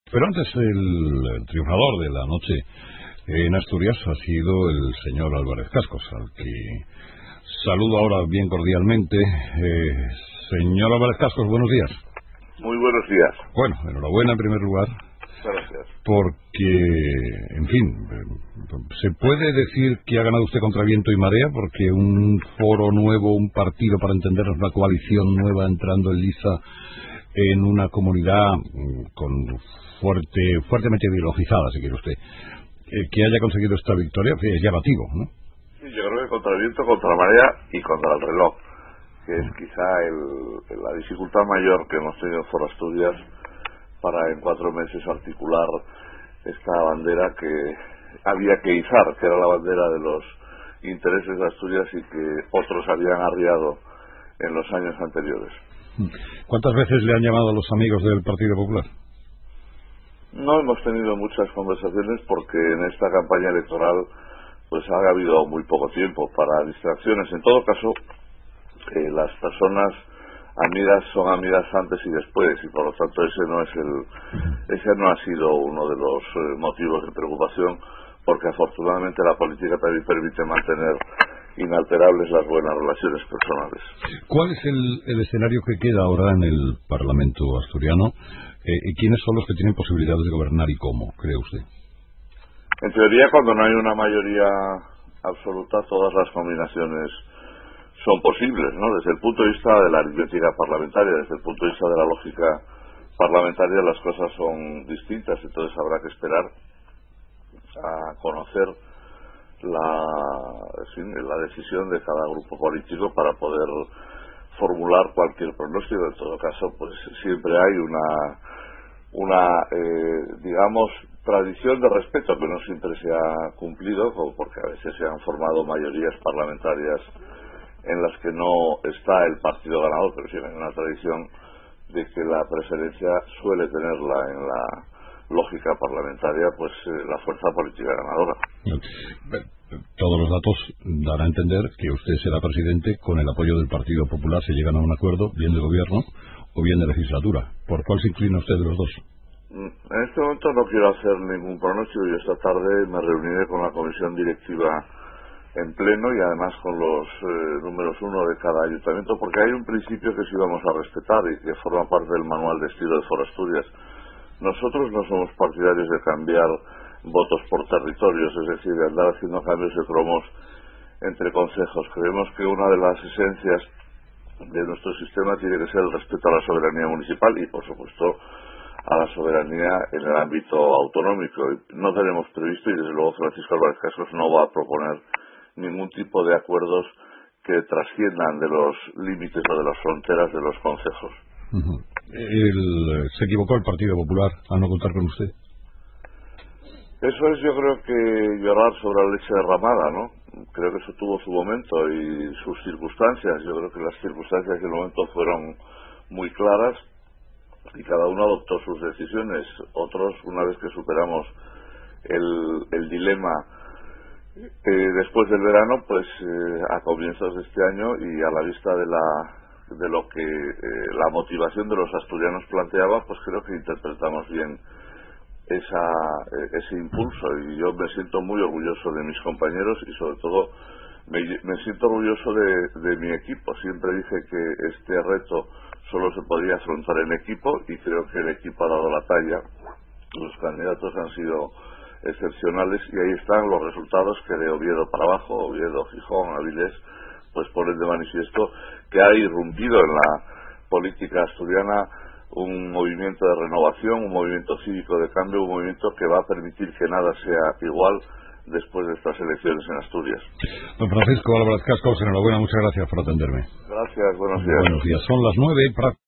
Pero antes el triunfador de la noche en Asturias ha sido el señor Álvarez Cascos, al que saludo ahora bien cordialmente. Señor Álvarez Cascos, buenos días. Muy buenos días. Bueno, enhorabuena en primer lugar. Gracias. Porque, en fin, ¿se puede decir que ha ganado usted contra viento y marea? Porque un foro nuevo, un partido, para entendernos, una coalición nueva entrando en liza en una comunidad con fuertemente ideologizada, si quiere usted, que haya conseguido esta victoria, es llamativo, ¿no? Sí, yo creo que contra el viento, contra la marea y contra el reloj, que es quizá la dificultad mayor que hemos tenido en Foro Asturias para en 4 meses articular esta bandera que había que izar, que era la bandera de los intereses de Asturias y que otros habían arriado en los años anteriores. ¿Cuántas veces le han llamado a los amigos del Partido Popular? No hemos tenido muchas conversaciones porque en esta campaña electoral pues ha habido muy poco tiempo para distracciones. En todo caso, las personas amigas son amigas antes y después, y por lo tanto ese no ha sido uno de los motivos de preocupación, porque afortunadamente la política también permite mantener inalterables las buenas relaciones personales. ¿Cuál es el escenario que queda ahora en el Parlamento asturiano? ¿Y quiénes son los que tienen posibilidades de gobernar y cómo, cree usted? En teoría, cuando no hay una mayoría absoluta, todas las combinaciones son posibles, ¿no? Desde el punto de vista de la aritmética parlamentaria, desde el punto de vista de la lógica parlamentaria, las cosas son distintas, entonces habrá que esperar a conocer la decisión de cada grupo político para poder formular cualquier pronóstico. En todo caso, pues siempre hay digamos, tradición de respeto que no siempre se ha cumplido, porque a veces se han formado mayorías parlamentarias en las que no está el partido ganador, pero sí hay una tradición de que la preferencia suele tenerla en la lógica parlamentaria, pues la fuerza política ganadora. Todos los datos dan a entender que usted será presidente con el apoyo del Partido Popular si llegan a un acuerdo, bien de gobierno o bien de legislatura. ¿Por cuál se inclina usted de los dos? En este momento no quiero hacer ningún pronóstico. Yo esta tarde me reuniré con la comisión directiva en pleno y además con los números 1 de cada ayuntamiento, porque hay un principio que sí vamos a respetar y que forma parte del manual de estilo de Foro Asturias. Nosotros no somos partidarios de cambiar votos por territorios, es decir, de andar haciendo cambios de cromos entre concejos. Creemos que una de las esencias de nuestro sistema tiene que ser el respeto a la soberanía municipal y, por supuesto, a la soberanía en el ámbito autonómico. No tenemos previsto, y desde luego Francisco Álvarez Cascos no va a proponer ningún tipo de acuerdos que trasciendan de los límites o de las fronteras de los concejos. ¿Se equivocó el Partido Popular al no contar con usted? Eso es, yo creo que llorar sobre la leche derramada, ¿no? Creo que eso tuvo su momento y sus circunstancias. Yo creo que las circunstancias en el momento fueron muy claras y cada uno adoptó sus decisiones. Otros, una vez que superamos el dilema después del verano, pues a comienzos de este año y a la vista de lo que la motivación de los asturianos planteaba, pues creo que interpretamos bien ese impulso, y yo me siento muy orgulloso de mis compañeros y sobre todo me siento orgulloso de mi equipo. Siempre dije que este reto solo se podía afrontar en equipo y creo que el equipo ha dado la talla. Los candidatos han sido excepcionales y ahí están los resultados que de Oviedo para abajo, Oviedo, Gijón, Avilés, pues ponen de manifiesto que ha irrumpido en la política asturiana un movimiento de renovación, un movimiento cívico de cambio, un movimiento que va a permitir que nada sea igual después de estas elecciones en Asturias. Don Francisco Álvarez Cascos, enhorabuena, muchas gracias por atenderme. Gracias, buenos días. Buenos días, son las 9.